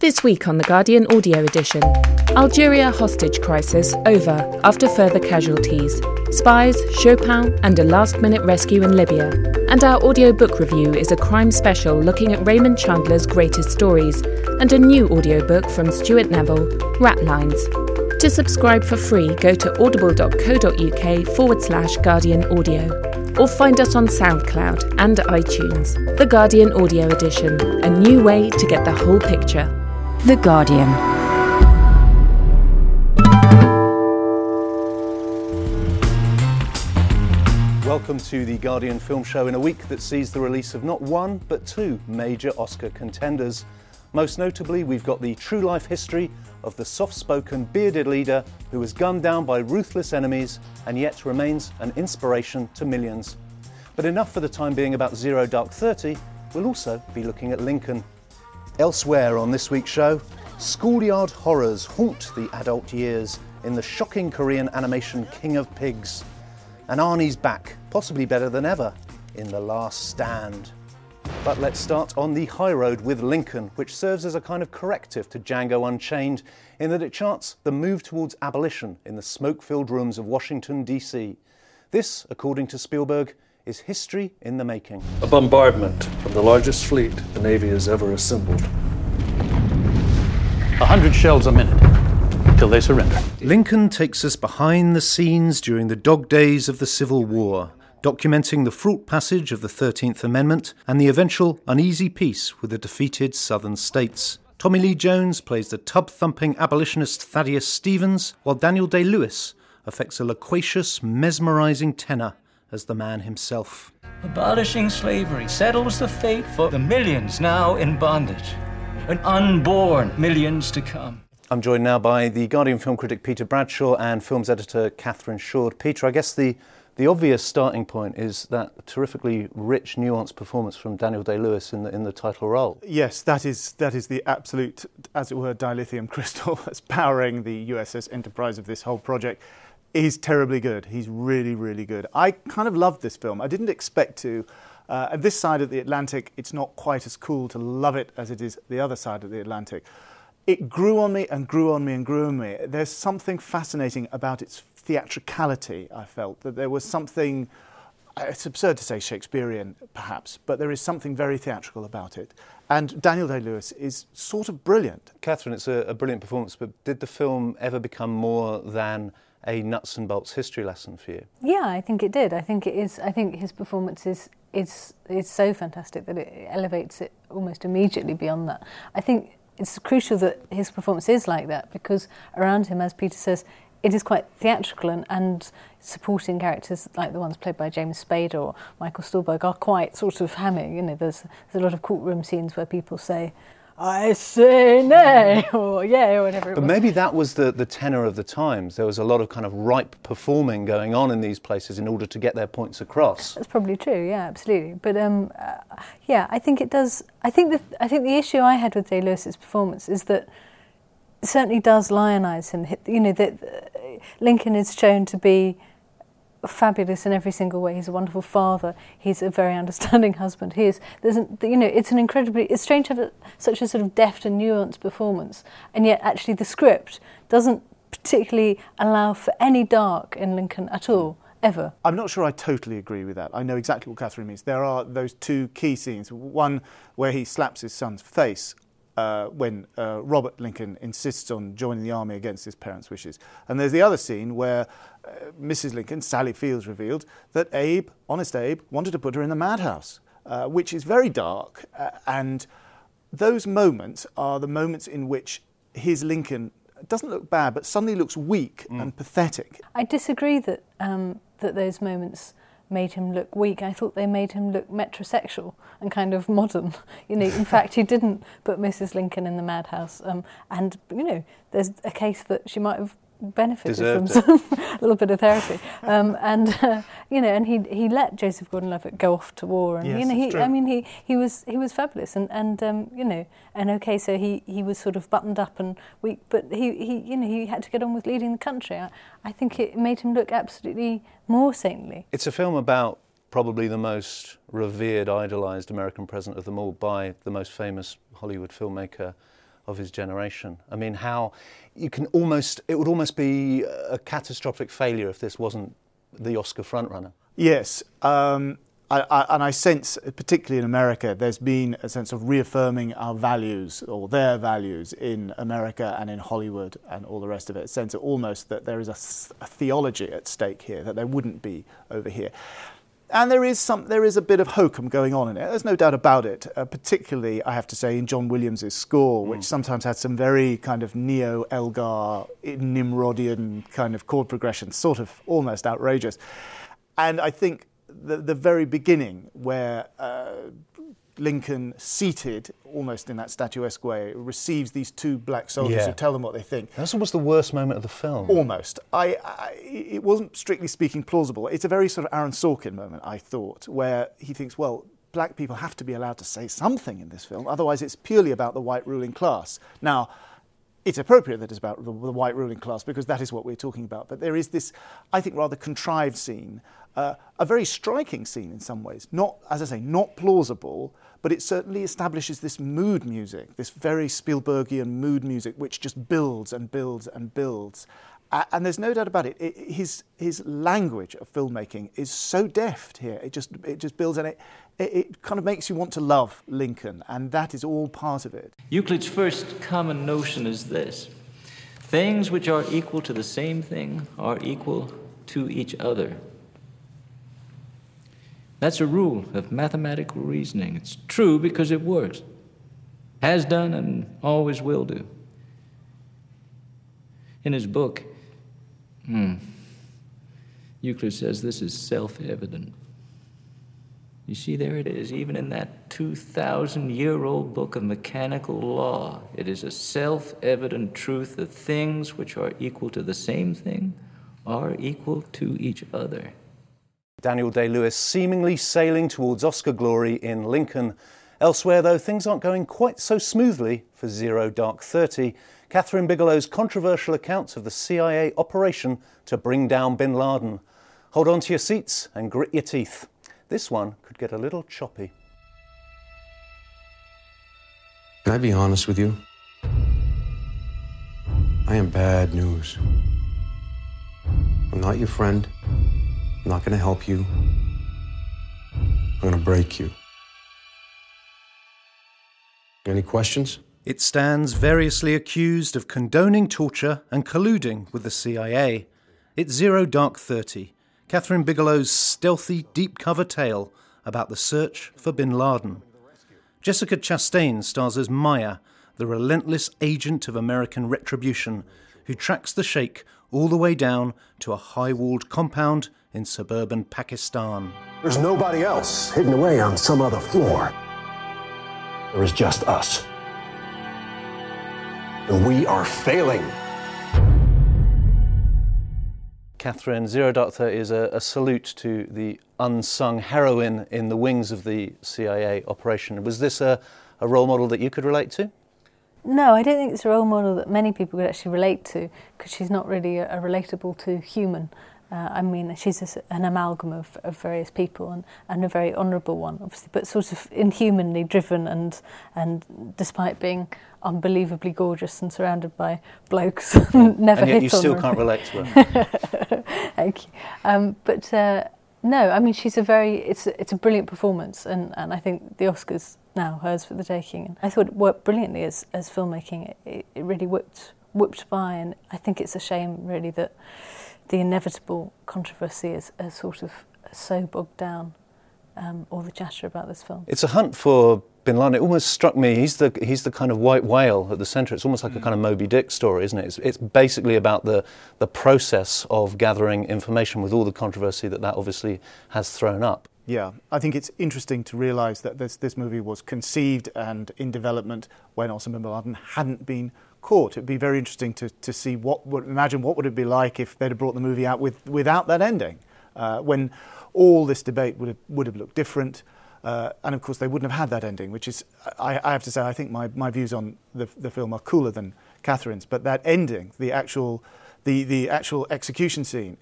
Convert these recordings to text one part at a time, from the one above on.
This week on The Guardian Audio Edition, Algeria hostage crisis over after further casualties, spies, Chopin and a last-minute rescue in Libya. And our audiobook review is a crime special looking at Raymond Chandler's greatest stories and a new audiobook from Stuart Neville, Ratlines. To subscribe for free, go to audible.co.uk/Guardian Audio. Or find us on SoundCloud and iTunes. The Guardian Audio Edition, a new way to get the whole picture. The Guardian. Welcome to the Guardian Film Show in a week that sees the release of not one, but two major Oscar contenders. Most notably, we've got the true life history of the soft-spoken, bearded leader who was gunned down by ruthless enemies and yet remains an inspiration to millions. But enough for the time being about Zero Dark 30, we'll also be looking at Lincoln. Elsewhere on this week's show, schoolyard horrors haunt the adult years in the shocking Korean animation King of Pigs. And Arnie's back, possibly better than ever, in The Last Stand. But let's start on the high road with Lincoln, which serves as a kind of corrective to Django Unchained, in that it charts the move towards abolition in the smoke-filled rooms of Washington, D.C. This, according to Spielberg, is history in the making. A bombardment from the largest fleet the Navy has ever assembled. 100 shells a minute, till they surrender. Lincoln takes us behind the scenes during the dog days of the Civil War, documenting the fraught passage of the 13th Amendment and the eventual uneasy peace with the defeated southern states. Tommy Lee Jones plays the tub-thumping abolitionist Thaddeus Stevens, while Daniel Day-Lewis affects a loquacious, mesmerising tenor as the man himself. Abolishing slavery settles the fate for the millions now in bondage, and unborn millions to come. I'm joined now by the Guardian film critic Peter Bradshaw and films editor Catherine Shoord. Peter, I guess the obvious starting point is that terrifically rich, nuanced performance from Daniel Day-Lewis in the title role. Yes, that is the absolute, as it were, dilithium crystal that's powering the USS Enterprise of this whole project. He's terribly good. He's really, really good. I kind of loved this film. I didn't expect to. At this side of the Atlantic, it's not quite as cool to love it as it is the other side of the Atlantic. It grew on me and grew on me and grew on me. There's something fascinating about its theatricality, I felt. That there was something, it's absurd to say Shakespearean, perhaps, but there is something very theatrical about it. And Daniel Day-Lewis is sort of brilliant. Catherine, it's a brilliant performance, but did the film ever become more than a nuts and bolts history lesson for you? Yeah, I think it did. I think it is. I think his performance is so fantastic that it elevates it almost immediately beyond that. I think it's crucial that his performance is like that, because around him, as Peter says, it is quite theatrical, and supporting characters like the ones played by James Spader or Michael Stuhlbarg are quite sort of hammy. You know, there's a lot of courtroom scenes where people say, "I say nay," or "yay," or whatever it was. But maybe that was the tenor of the times. There was a lot of kind of ripe performing going on in these places in order to get their points across. That's probably true, yeah, absolutely. But yeah, I think it does. I think the issue I had with Day-Lewis's performance is that it certainly does lionise him. You know, that Lincoln is shown to be fabulous in every single way. He's a wonderful father. He's a very understanding husband. It's strange to have such a sort of deft and nuanced performance, and yet actually the script doesn't particularly allow for any dark in Lincoln at all, ever. I'm not sure I totally agree with that. I know exactly what Catherine means. There are those two key scenes. One where he slaps his son's face when Robert Lincoln insists on joining the army against his parents' wishes. And there's the other scene where Mrs. Lincoln, Sally Fields, revealed that Abe, honest Abe, wanted to put her in the madhouse, which is very dark. And those moments are the moments in which his Lincoln doesn't look bad, but suddenly looks weak and pathetic. I disagree that those moments made him look weak. I thought they made him look metrosexual and kind of modern. You know, in fact, he didn't put Mrs. Lincoln in the madhouse. And, you know, there's a case that she might have benefited from some a little bit of therapy. You know, and he let Joseph Gordon-Levitt go off to war, and yes, you know, he was fabulous, and you know, and okay, so he was sort of buttoned up and weak, but he had to get on with leading the country. I think it made him look absolutely more saintly. It's a film about probably the most revered, idolised American president of them all by the most famous Hollywood filmmaker of his generation. I mean, how it would almost be a catastrophic failure if this wasn't the Oscar frontrunner. Yes, I sense, particularly in America, there's been a sense of reaffirming our values, or their values, in America and in Hollywood and all the rest of it. A sense of almost that there is a theology at stake here that there wouldn't be over here. And there is a bit of hokum going on in it. There's no doubt about it. Particularly, I have to say, in John Williams' score, which sometimes has some very kind of neo-Elgar, Nimrodian kind of chord progressions, sort of almost outrageous. And I think the very beginning, where Lincoln, seated almost in that statuesque way, receives these two black soldiers who tell them what they think. That's almost the worst moment of the film. Almost. It wasn't strictly speaking plausible. It's a very sort of Aaron Sorkin moment, I thought, where he thinks, well, black people have to be allowed to say something in this film, otherwise it's purely about the white ruling class. Now, it's appropriate that it's about the white ruling class because that is what we're talking about. But there is this, I think, rather contrived scene, a very striking scene in some ways. Not, as I say, not plausible, but it certainly establishes this mood music, this very Spielbergian mood music, which just builds and builds and builds. And there's no doubt about it. His language of filmmaking is so deft here. It just builds, and it kind of makes you want to love Lincoln, and that is all part of it. Euclid's first common notion is this: things which are equal to the same thing are equal to each other. That's a rule of mathematical reasoning. It's true because it works. Has done and always will do. In his book, Euclid says this is self-evident. You see, there it is, even in that 2,000-year-old book of mechanical law. It is a self-evident truth that things which are equal to the same thing are equal to each other. Daniel Day-Lewis seemingly sailing towards Oscar glory in Lincoln. Elsewhere, though, things aren't going quite so smoothly for Zero Dark 30. Kathryn Bigelow's controversial account of the CIA operation to bring down bin Laden. Hold on to your seats and grit your teeth. This one could get a little choppy. Can I be honest with you? I am bad news. I'm not your friend. I'm not going to help you. I'm going to break you. Any questions? It stands variously accused of condoning torture and colluding with the CIA. It's Zero Dark 30, Kathryn Bigelow's stealthy, deep-cover tale about the search for bin Laden. Jessica Chastain stars as Maya, the relentless agent of American retribution, who tracks the sheikh all the way down to a high-walled compound in suburban Pakistan. There's nobody else hidden away on some other floor. There is just us. And we are failing. Kathryn, Zero Dark 30 is a salute to the unsung heroine in the wings of the CIA operation. Was this a role model that you could relate to? No, I don't think it's a role model that many people could actually relate to, because she's not really a relatable to human. I mean, she's an amalgam of various people and a very honourable one, obviously, but sort of inhumanly driven and despite being unbelievably gorgeous and surrounded by blokes, never and yet hit you on still her. can't relate to her. Thank you. No, I mean, it's a brilliant performance, and I think the Oscar's now hers for the taking. And I thought it worked brilliantly as filmmaking. It really whipped by, and I think it's a shame, really, that the inevitable controversy is sort of so bogged down all the chatter about this film. It's a hunt for bin Laden. It almost struck me, he's the kind of white whale at the centre. It's almost like a kind of Moby Dick story, isn't it? It's basically about the process of gathering information with all the controversy that obviously has thrown up. Yeah, I think it's interesting to realise that this movie was conceived and in development when Osama bin Laden hadn't been caught. It'd be very interesting to see what would it be like if they'd have brought the movie out without that ending, when all this debate would have looked different, and of course they wouldn't have had that ending, which is, I have to say, I think my views on the film are cooler than Kathryn's, but that ending, the actual execution scene is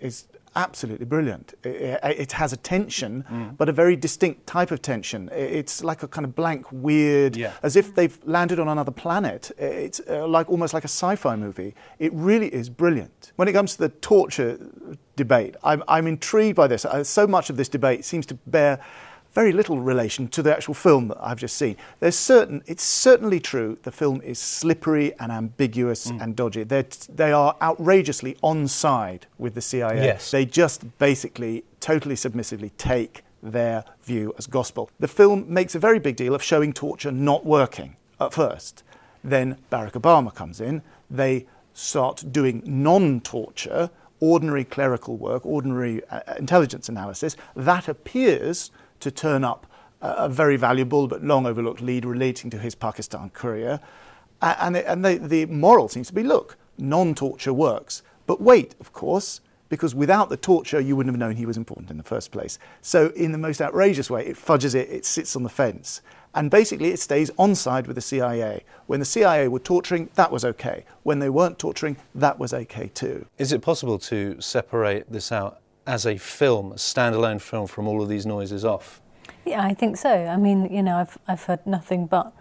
absolutely brilliant. It has a tension, but a very distinct type of tension. It's like a kind of blank, weird, as if they've landed on another planet. It's almost like a sci-fi movie. It really is brilliant. When it comes to the torture debate, I'm intrigued by this. So much of this debate seems to bear very little relation to the actual film that I've just seen. It's certainly true the film is slippery and ambiguous and dodgy. They are outrageously on side with the CIA. Yes. They just basically totally submissively take their view as gospel. The film makes a very big deal of showing torture not working at first. Then Barack Obama comes in. They start doing non-torture, ordinary clerical work, ordinary intelligence analysis. That appears to turn up a very valuable but long overlooked lead relating to his Pakistan career. And the moral seems to be, look, non-torture works. But wait, of course, because without the torture, you wouldn't have known he was important in the first place. So in the most outrageous way, it fudges it, it sits on the fence. And basically it stays on side with the CIA. When the CIA were torturing, that was okay. When they weren't torturing, that was okay too. Is it possible to separate this out as a film, a standalone film, from all of these noises off? Yeah, I think so. I mean, you know, I've heard nothing but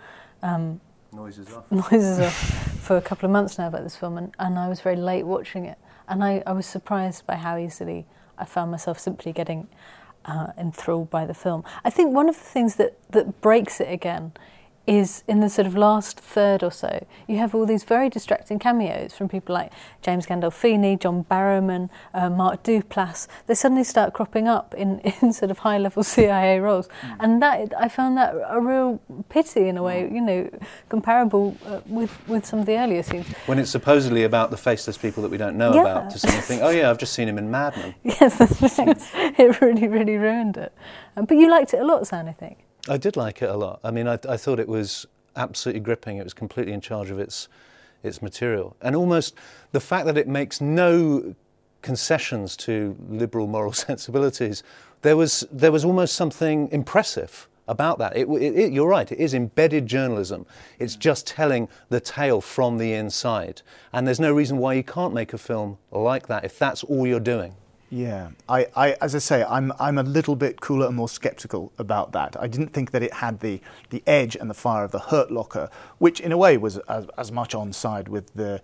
Noises off for a couple of months now about this film, and I was very late watching it, and I was surprised by how easily I found myself simply getting enthralled by the film. I think one of the things that breaks it again is in the sort of last third or so, you have all these very distracting cameos from people like James Gandolfini, John Barrowman, Mark Duplass. They suddenly start cropping up in sort of high-level CIA roles. And that I found that a real pity in a way, you know, comparable with some of the earlier scenes. When it's supposedly about the faceless people that we don't know about, to suddenly think, oh yeah, I've just seen him in Mad Men. Yes, that's right. It really, really ruined it. But you liked it a lot, Sam, I think. I did like it a lot. I mean, I thought it was absolutely gripping. It was completely in charge of its material. And almost the fact that it makes no concessions to liberal moral sensibilities, there was almost something impressive about that. You're right, it is embedded journalism. It's just telling the tale from the inside. And there's no reason why you can't make a film like that if that's all you're doing. Yeah, I as I say, I'm a little bit cooler and more sceptical about that. I didn't think that it had the edge and the fire of The Hurt Locker, which in a way was as much on side with the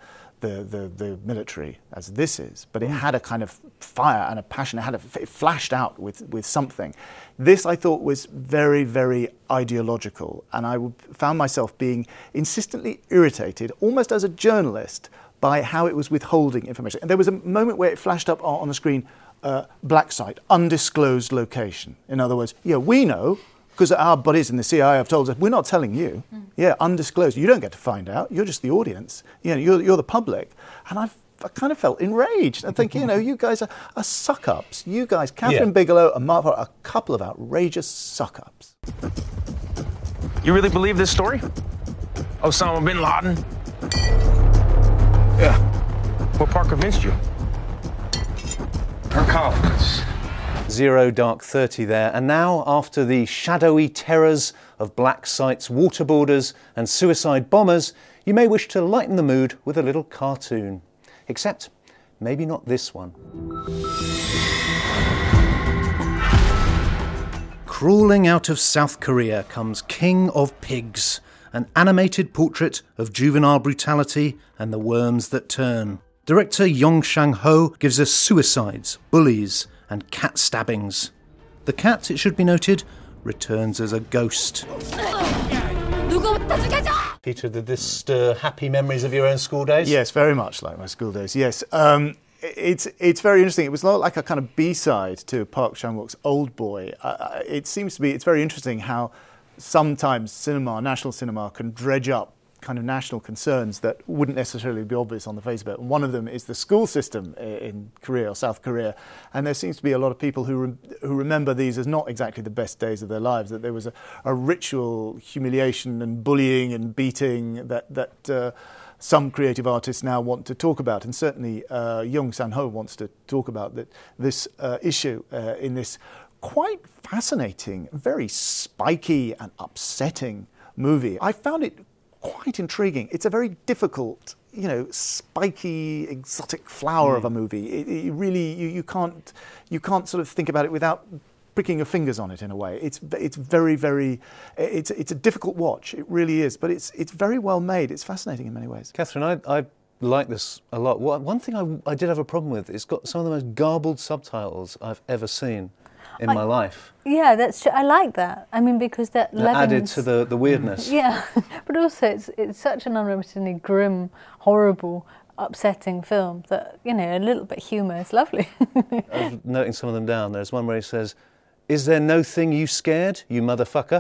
military as this is. But it had a kind of fire and a passion. It flashed out with something. This I thought was very, very ideological, and I found myself being insistently irritated, almost as a journalist, by how it was withholding information. And there was a moment where it flashed up on the screen, black site, undisclosed location. In other words, yeah, we know, because our buddies in the CIA have told us, we're not telling you. Yeah, undisclosed. You don't get to find out. You're just the audience. You know, you're the public. And I kind of felt enraged. I think, you know, you guys are suck-ups. You guys, Catherine Bigelow and Mark, are a couple of outrageous suck-ups. You really believe this story? Osama bin Laden? Yeah. What part convinced you? Her confidence. Zero Dark 30 there. And now, after the shadowy terrors of black sites, waterboarders and suicide bombers, you may wish to lighten the mood with a little cartoon. Except, maybe not this one. Crawling out of South Korea comes King of Pigs, an animated portrait of juvenile brutality and the worms that turn. Director Yong Sang-ho gives us suicides, bullies and cat stabbings. The cat, it should be noted, returns as a ghost. Peter, did this stir happy memories of your own school days? Yes, very much like my school days, yes. It's very interesting. It was not like a kind of B-side to Park Chan-wook's Old Boy. It seems to be, it's very interesting how sometimes cinema, national cinema, can dredge up kind of national concerns that wouldn't necessarily be obvious on the face of it. And one of them is the school system in Korea or South Korea. And there seems to be a lot of people who remember these as not exactly the best days of their lives, that there was a ritual humiliation and bullying and beating that some creative artists now want to talk about. And certainly Yong Sang-ho wants to talk about this issue in this quite fascinating, very spiky and upsetting movie. I found it quite intriguing. It's a very difficult, spiky, exotic flower of a movie. It really, you can't sort of think about it without pricking your fingers on it in a way. It's very, very, it's a difficult watch. It really is, but it's very well made. It's fascinating in many ways. Catherine, I like this a lot. One thing I did have a problem with, it's got some of the most garbled subtitles I've ever seen in my life. Yeah, that's true. I like that. I mean, because that added to the weirdness. Yeah, but also it's such an unremittingly grim, horrible, upsetting film that, a little bit humour is lovely. I was noting some of them down. There's one where he says, "Is there no thing you scared, you motherfucker?"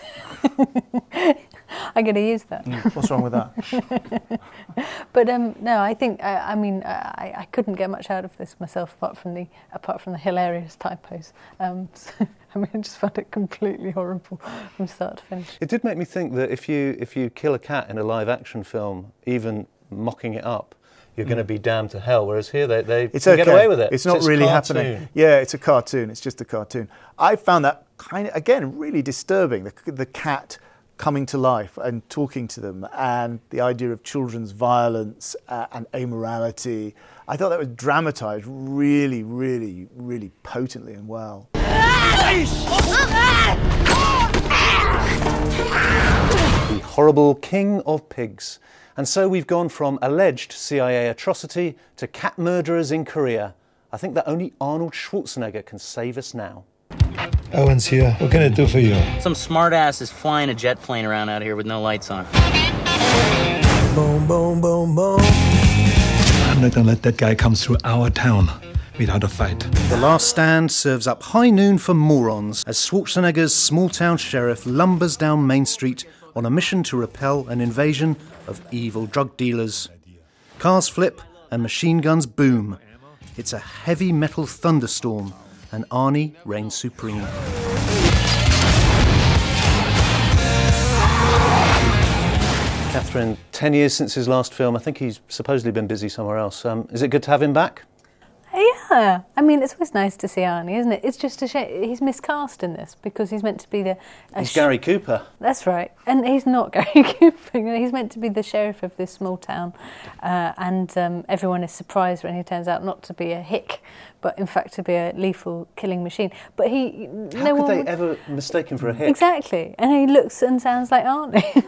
I'm going to use that. What's wrong with that? But no, I think I couldn't get much out of this myself apart from the hilarious typos. So, I just found it completely horrible from start to finish. It did make me think that if you kill a cat in a live action film, even mocking it up, you're going to be damned to hell. Whereas here they can get away with it. It's not really happening. Yeah, it's a cartoon. It's just a cartoon. I found that kind of, again, really disturbing. The cat coming to life and talking to them, and the idea of children's violence and amorality. I thought that was dramatised really, really, really potently and well. The horrible king of pigs. And so we've gone from alleged CIA atrocity to cat murderers in Korea. I think that only Arnold Schwarzenegger can save us now. Owen's here. What can I do for you? Some smartass is flying a jet plane around out here with no lights on. Boom, boom, boom, boom. I'm not gonna let that guy come through our town without a fight. The Last Stand serves up high noon for morons as Schwarzenegger's small-town sheriff lumbers down Main Street on a mission to repel an invasion of evil drug dealers. Cars flip and machine guns boom. It's a heavy metal thunderstorm, and Arnie reigns supreme. Catherine, 10 years since his last film. I think he's supposedly been busy somewhere else. Is it good to have him back? Yeah, it's always nice to see Arnie, isn't it? It's just a shame he's miscast in this because he's meant to be He's Gary Cooper. That's right, and he's not Gary Cooper. He's meant to be the sheriff of this small town, and everyone is surprised when he turns out not to be a hick, but in fact to be a lethal killing machine. But How could they ever mistake him for a hick? Exactly, and he looks and sounds like Arnie.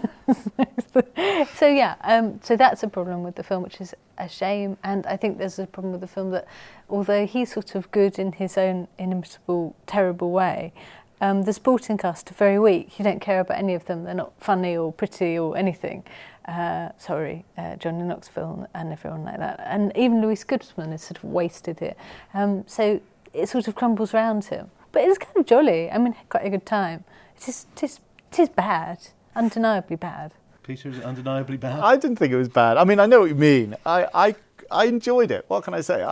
So that's a problem with the film, which is a shame. And I think there's a problem with the film that, although he's sort of good in his own inimitable, terrible way, the supporting cast are very weak. You don't care about any of them. They're not funny or pretty or anything. Johnny Knoxville and everyone like that. And even Louise Goodsman is sort of wasted here. So it sort of crumbles around him. But it's kind of jolly. Quite a good time. It is bad. Undeniably bad. Peter, is it undeniably bad? I didn't think it was bad. I know what you mean. I enjoyed it. What can I say?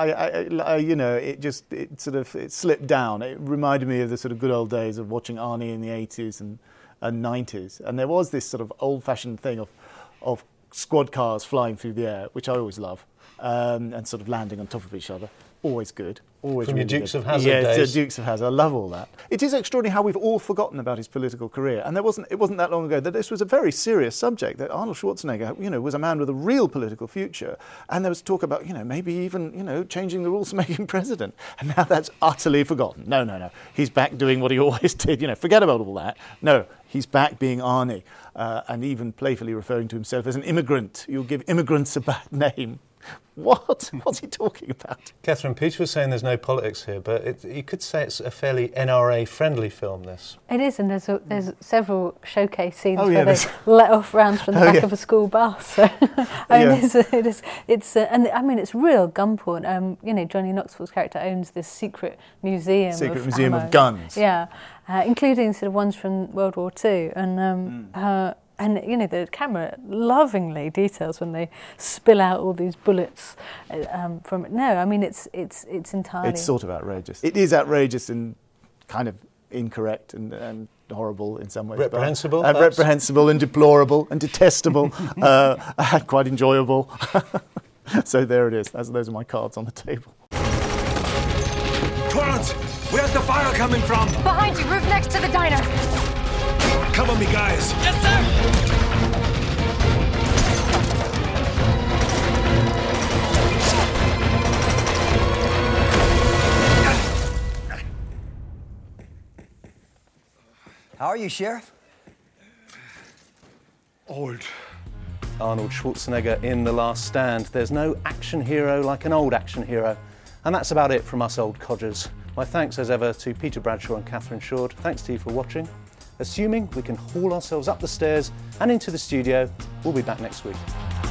It slipped down. It reminded me of the sort of good old days of watching Arnie in the 80s and 90s. And there was this sort of old-fashioned thing of squad cars flying through the air, which I always love, and sort of landing on top of each other. Always good. Always From really your Dukes good. of Hazzard days. Yes, Dukes of Hazzard. I love all that. It is extraordinary how we've all forgotten about his political career. And it wasn't that long ago that this was a very serious subject, that Arnold Schwarzenegger, was a man with a real political future. And there was talk about, maybe even, changing the rules to make him president. And now that's utterly forgotten. No. He's back doing what he always did. Forget about all that. No, he's back being Arnie. And even playfully referring to himself as an immigrant. You'll give immigrants a bad name. What? What's he talking about? Catherine, Peter was saying there's no politics here, but you could say it's a fairly NRA-friendly film, this. It is, and there's several showcase scenes where they let off rounds from the back of a school bus. So, it's real gunport. Johnny Knoxville's character owns this secret museum of guns. Yeah, including sort of ones from World War II, and the camera lovingly details when they spill out all these bullets from it. No, it's entirely... It's sort of outrageous. It is outrageous and kind of incorrect and horrible in some ways. Reprehensible? Reprehensible and deplorable and detestable and quite enjoyable. So there it is. Those are my cards on the table. Clarence, where's the fire coming from? Behind you, roof next to the diner. Cover me, guys. Yes, sir! are you, Sheriff? Old. Arnold Schwarzenegger in The Last Stand. There's no action hero like an old action hero. And that's about it from us old codgers. My thanks as ever to Peter Bradshaw and Catherine Shord. Thanks to you for watching. Assuming we can haul ourselves up the stairs and into the studio, we'll be back next week.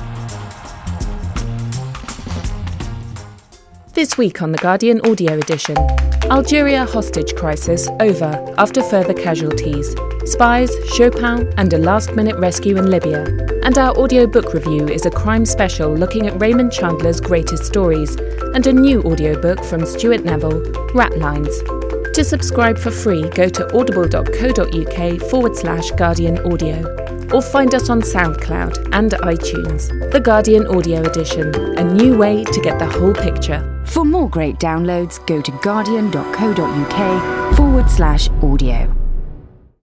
This week on The Guardian Audio Edition, Algeria hostage crisis over after further casualties, spies, Chopin and a last-minute rescue in Libya. And our audiobook review is a crime special looking at Raymond Chandler's greatest stories and a new audiobook from Stuart Neville, Ratlines. To subscribe for free, go to audible.co.uk/Guardian Audio or find us on SoundCloud and iTunes. The Guardian Audio Edition, a new way to get the whole picture. For more great downloads, go to guardian.co.uk/audio.